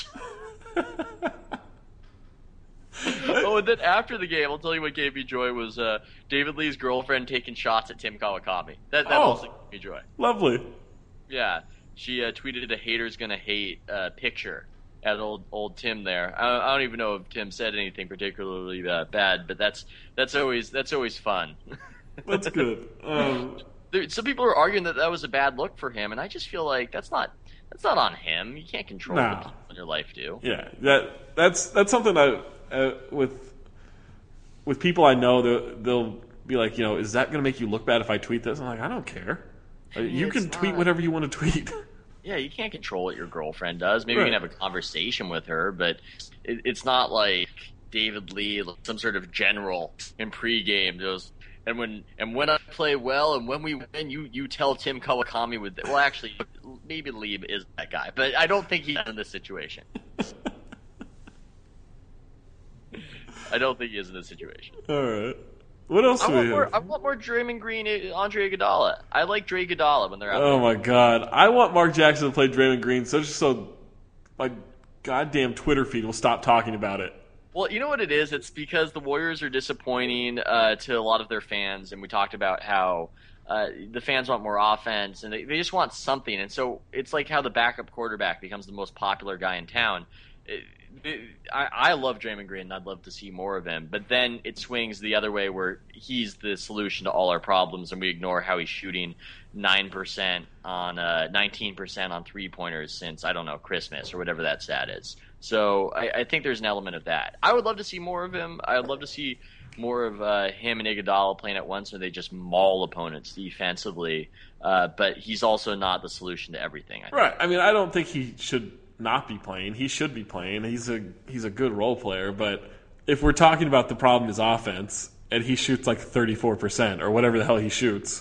Oh, and then after the game, I'll tell you what gave me joy was David Lee's girlfriend taking shots at Tim Kawakami. That also gave me joy. Lovely. Yeah, she tweeted a haters gonna hate picture at old Tim there. I don't even know if Tim said anything particularly bad, but that's always fun. That's good. Some people are arguing that was a bad look for him, and I just feel like that's not on him. You can't control what people in your life do. Yeah, that's something with people I know, they'll be like, is that going to make you look bad if I tweet this? I'm like, I don't care. You can tweet whatever you want to tweet. Yeah, you can't control what your girlfriend does. Maybe you can have a conversation with her, but it's not like David Lee, some sort of general in pregame goes, and when I play well and when we win, you tell Tim Kawakami with well, actually, maybe Lee is that guy, but I don't think he's in this situation. I don't think he is in this situation. All right. What else do we have? I want more Draymond Green, Andre Iguodala. I like Dre Iguodala when they're out there. Oh, my God. I want Mark Jackson to play Draymond Green so my goddamn Twitter feed will stop talking about it. Well, you know what it is? It's because the Warriors are disappointing to a lot of their fans, and we talked about how the fans want more offense, and they just want something. And so it's like how the backup quarterback becomes the most popular guy in town. I love Draymond Green, and I'd love to see more of him. But then it swings the other way where he's the solution to all our problems, and we ignore how he's shooting 19% on three-pointers since, I don't know, Christmas or whatever that stat is. So I think there's an element of that. I would love to see more of him. I would love to see more of him and Iguodala playing at once where they just maul opponents defensively. But he's also not the solution to everything. Right. I mean, I don't think he should not be playing. He should be playing. He's a good role player. But if we're talking about the problem is offense, and he shoots like 34% or whatever the hell he shoots,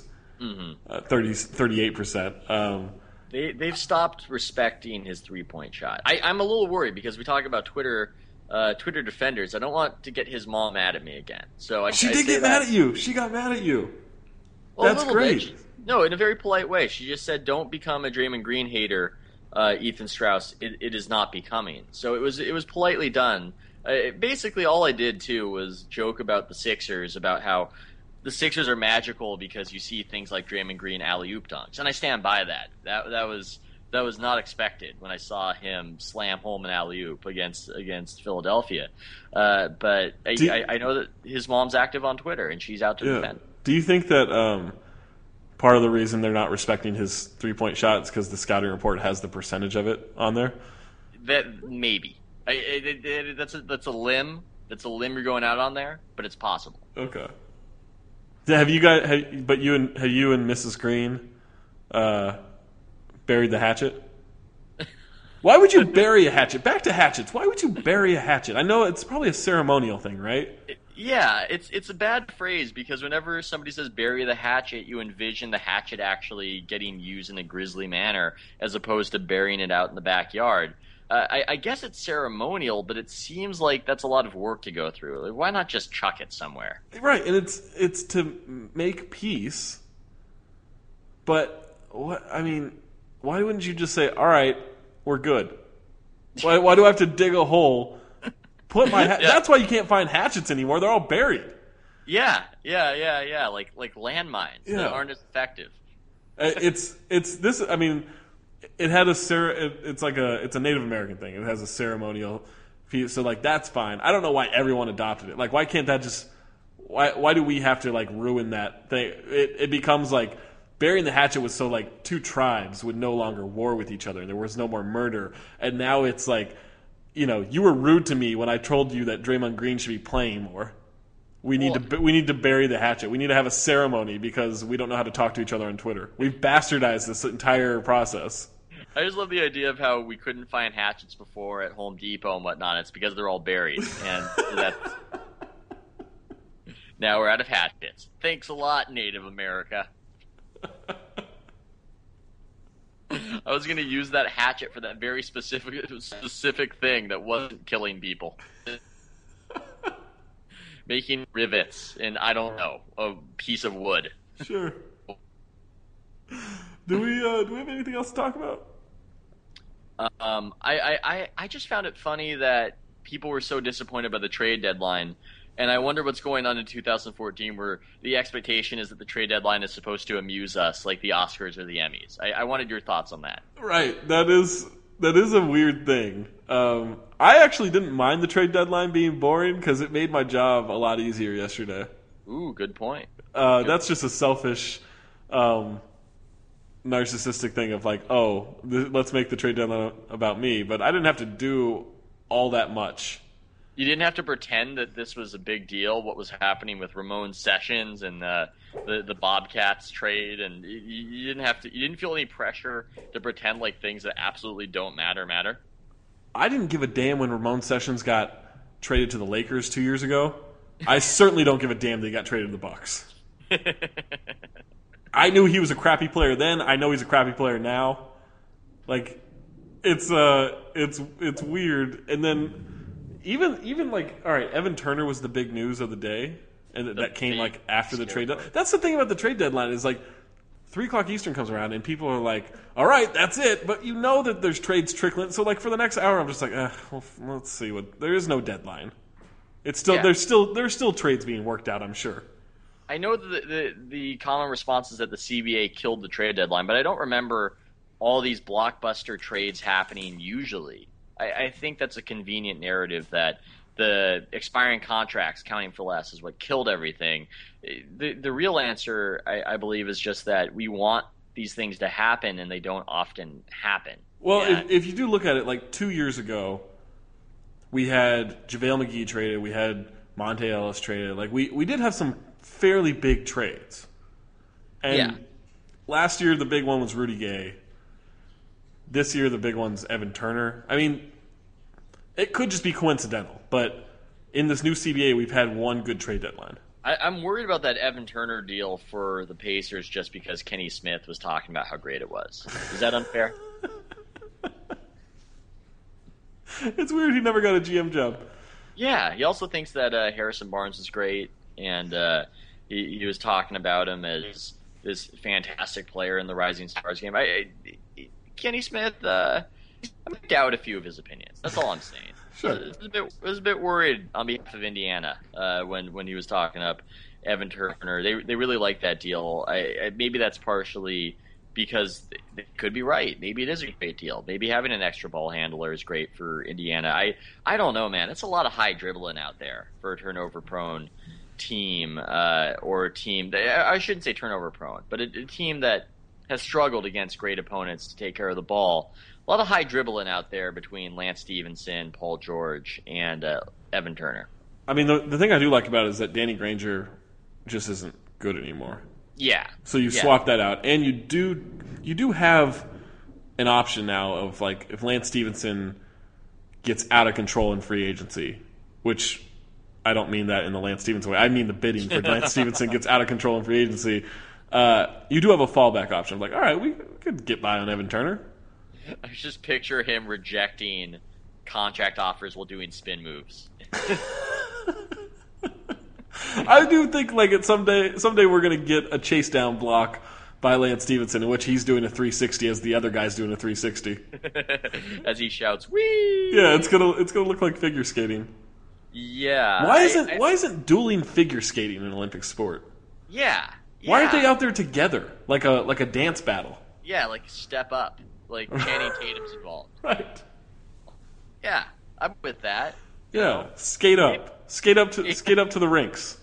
38%. They've stopped respecting his three-point shot. I'm a little worried because we talk about Twitter defenders. I don't want to get his mom mad at me again. So she did get mad at you. She got mad at you. Well, that's great. No, in a very polite way. She just said, "Don't become a Draymond Green hater, Ethan Strauss. It is not becoming." So it was politely done. Basically, all I did too was joke about the Sixers, about how the Sixers are magical because you see things like Draymond Green alley-oop dunks, and I stand by that. That was not expected when I saw him slam home an alley-oop against Philadelphia. But I know that his mom's active on Twitter, and she's out to defend. Do you think that part of the reason they're not respecting his 3-point shot is because the scouting report has the percentage of it on there? That maybe. That's a limb. That's a limb you're going out on there, but it's possible. Okay. Have you and Mrs. Green buried the hatchet? Why would you bury a hatchet? Back to hatchets. Why would you bury a hatchet? I know it's probably a ceremonial thing, right? Yeah, it's a bad phrase because whenever somebody says bury the hatchet, you envision the hatchet actually getting used in a grisly manner as opposed to burying it out in the backyard. I guess it's ceremonial, but it seems like that's a lot of work to go through. Like, why not just chuck it somewhere? Right, and it's to make peace. But why wouldn't you just say, "All right, we're good"? Why do I have to dig a hole? Put my That's why you can't find hatchets anymore. They're all buried. Yeah. Like landmines that aren't as effective. It's this. I mean, it had it's a Native American thing. It has a ceremonial piece, so like that's fine. I don't know why everyone adopted it. Like, why can't that just? Why do we have to like ruin that thing? It becomes like burying the hatchet was so like two tribes would no longer war with each other. There was no more murder, and now it's like. You were rude to me when I told you that Draymond Green should be playing more. We need to bury the hatchet. We need to have a ceremony because we don't know how to talk to each other on Twitter. We've bastardized this entire process. I just love the idea of how we couldn't find hatchets before at Home Depot and whatnot. It's because they're all buried, and now we're out of hatchets. Thanks a lot, Native America. I was going to use that hatchet for that very specific thing that wasn't killing people. Making rivets in, I don't know, a piece of wood. Sure. Do we have anything else to talk about? I just found it funny that people were so disappointed by the trade deadline. And I wonder what's going on in 2014 where the expectation is that the trade deadline is supposed to amuse us like the Oscars or the Emmys. I wanted your thoughts on that. Right. That is a weird thing. I actually didn't mind the trade deadline being boring because it made my job a lot easier yesterday. Ooh, good point. That's just a selfish, narcissistic thing of like, let's make the trade deadline about me. But I didn't have to do all that much. You didn't have to pretend that this was a big deal, what was happening with Ramon Sessions and the Bobcats trade, and you didn't feel any pressure to pretend like things that absolutely don't matter. I didn't give a damn when Ramon Sessions got traded to the Lakers 2 years ago. I certainly don't give a damn that he got traded to the Bucks. I knew he was a crappy player then. I know he's a crappy player now. Like, it's weird. And then even like, all right, Evan Turner was the big news of the day, and that came like after the trade deadline. That's the thing about the trade deadline is like 3:00 Eastern comes around and people are like, all right, that's it. But you know that there's trades trickling. So like for the next hour, I'm just like, well, let's see there is no deadline. It's still there's still trades being worked out, I'm sure. I know that the common response is that the CBA killed the trade deadline, but I don't remember all these blockbuster trades happening usually. I think that's a convenient narrative that the expiring contracts counting for less is what killed everything. The real answer, I believe, is just that we want these things to happen and they don't often happen. Well, if you do look at it, like 2 years ago, we had JaVale McGee traded, we had Monte Ellis traded. Like we did have some fairly big trades. And last year the big one was Rudy Gay. This year, the big one's Evan Turner. I mean, it could just be coincidental, but in this new CBA, we've had one good trade deadline. I'm worried about that Evan Turner deal for the Pacers just because Kenny Smith was talking about how great it was. Is that unfair? It's weird he never got a GM job. Yeah, he also thinks that Harrison Barnes is great, and he was talking about him as this fantastic player in the Rising Stars game. Kenny Smith, I doubt a few of his opinions. That's all I'm saying. Sure. I was a bit worried on behalf of Indiana when he was talking up Evan Turner. They really like that deal. Maybe that's partially because they could be right. Maybe it is a great deal. Maybe having an extra ball handler is great for Indiana. I don't know, man. It's a lot of high dribbling out there for a turnover-prone team or a team that, I shouldn't say turnover prone, but a team that has struggled against great opponents to take care of the ball. A lot of high dribbling out there between Lance Stevenson, Paul George, and Evan Turner. I mean, the thing I do like about it is that Danny Granger just isn't good anymore. Yeah. So you swap that out, and you do have an option now of, like, if Lance Stevenson gets out of control in free agency, which I don't mean that in the Lance Stevenson way. I mean the bidding for Lance Stevenson gets out of control in free agency. You do have a fallback option. Like, all right, we could get by on Evan Turner. I just picture him rejecting contract offers while doing spin moves. I do think like someday we're gonna get a chase down block by Lance Stevenson in which he's doing a 360 as the other guy's doing a 360. As he shouts, "Wee!" Yeah, it's gonna look like figure skating. Yeah. Why isn't dueling figure skating an Olympic sport? Yeah. Why aren't they out there together like a dance battle? Yeah, like Step Up, like Channing Tatum's involved. Right. Yeah, I'm with that. Yeah, skate up to the rinks.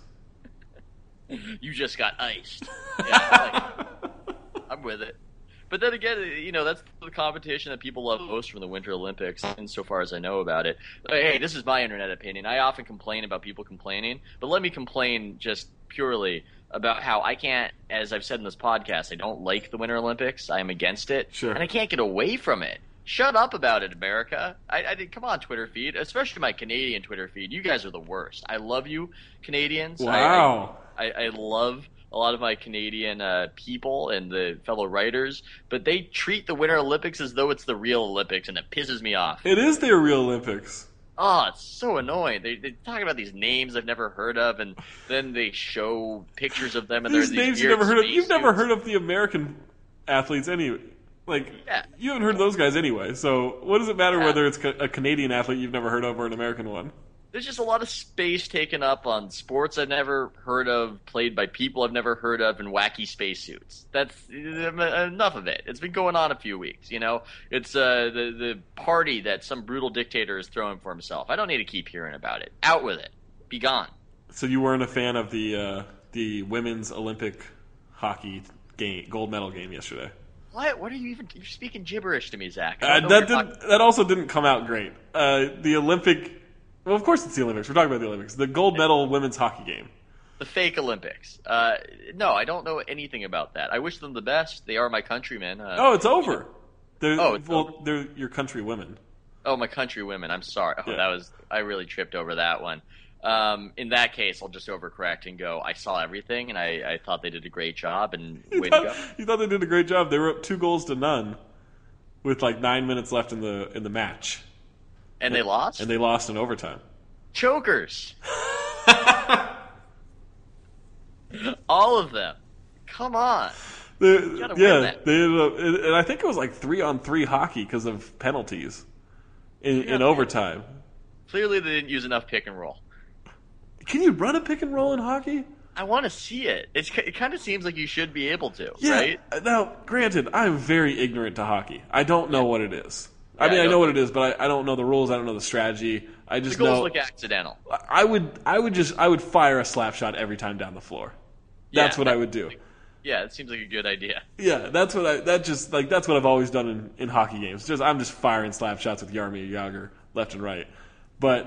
You just got iced. Yeah, I'm with it. But then again, that's the competition that people love most from the Winter Olympics, insofar as I know about it. Hey, this is my internet opinion. I often complain about people complaining, but let me complain just purely about how I can't, as I've said in this podcast, I don't like the Winter Olympics. I am against it. Sure. And I can't get away from it. Shut up about it, America. I come on, Twitter feed, especially my Canadian Twitter feed. You guys are the worst. I love you, Canadians. Wow. I love a lot of my Canadian people and the fellow writers, but they treat the Winter Olympics as though it's the real Olympics, and it pisses me off. It is their real Olympics. Oh, it's so annoying. They talk about these names I've never heard of, and then they show pictures of them, and these names you've never heard of. You've never heard of the American athletes anyway. You haven't heard of those guys anyway, so what does it matter whether it's a Canadian athlete you've never heard of or an American one? There's just a lot of space taken up on sports I've never heard of, played by people I've never heard of, and wacky spacesuits. That's enough of it. It's been going on a few weeks, It's the party that some brutal dictator is throwing for himself. I don't need to keep hearing about it. Out with it. Be gone. So you weren't a fan of the women's Olympic hockey game, gold medal game yesterday? What are you even? You're speaking gibberish to me, Zach. That also didn't come out great. The Olympic. Well, of course it's the Olympics. We're talking about the Olympics. The gold medal women's hockey game. The fake Olympics. No, I don't know anything about that. I wish them the best. They are my countrymen. It's over. They're your country women. Oh, my country women. I'm sorry. Oh, yeah. I really tripped over that one. In that case, I'll just overcorrect and go, I saw everything, and I thought they did a great job, and way to go. You thought they did a great job. They were up 2-0 with like 9 minutes left in the match. And they lost? And they lost in overtime. Chokers. All of them. Come on. You gotta win that. They ended up, and I think it was like 3-on-3 hockey because of penalties in overtime. Clearly they didn't use enough pick and roll. Can you run a pick and roll in hockey? I want to see it. It kind of seems like you should be able to, yeah. Right? Now, granted, I'm very ignorant to hockey. I don't know what it is. I mean, I know what it is, but I don't know the rules. I don't know the strategy. I just know. The goals know look accidental. I would fire a slap shot every time down the floor. That's what I would do. Yeah, it seems like a good idea. Yeah, that's what I've always done in hockey games. I'm just firing slap shots with Jaromir Jagr left and right. But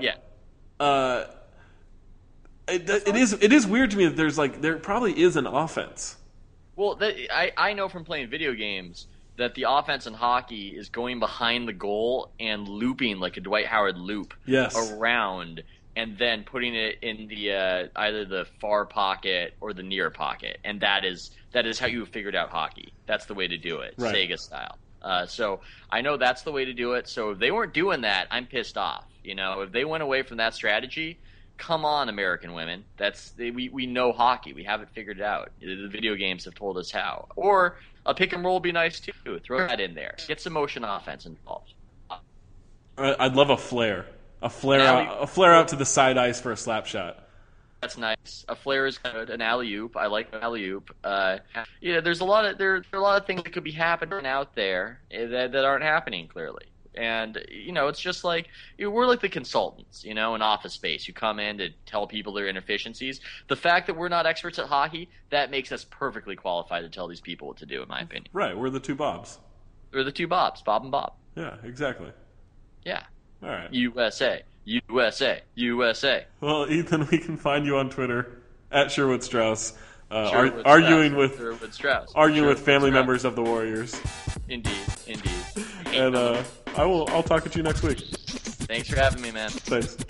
it is weird to me that there probably is an offense. Well, I know from playing video games that the offense in hockey is going behind the goal and looping like a Dwight Howard loop around, and then putting it in the either the far pocket or the near pocket, and that is how you figured out hockey. That's the way to do it, right. Sega style. So I know that's the way to do it. So if they weren't doing that, I'm pissed off. If they went away from that strategy, come on, American women. We know hockey. We have it figured out. The video games have told us how. Or a pick and roll would be nice too. Throw that in there. Get some motion offense involved. I'd love a flare. A flare out to the side ice for a slap shot. That's nice. A flare is good. An alley-oop. I like an alley-oop. There's a lot of things that could be happening out there that aren't happening clearly. And, it's just like, we're like the consultants, in Office Space who come in to tell people their inefficiencies. The fact that we're not experts at hockey, that makes us perfectly qualified to tell these people what to do, in my opinion. Right, we're the two Bobs. We're the two Bobs, Bob and Bob. Yeah, exactly. Yeah. All right. USA, USA, USA. Well, Ethan, we can find you on Twitter at Sherwood Strauss. Arguing with family members of the Warriors. Indeed. And I'll talk to you next week. Thanks for having me, man. Thanks.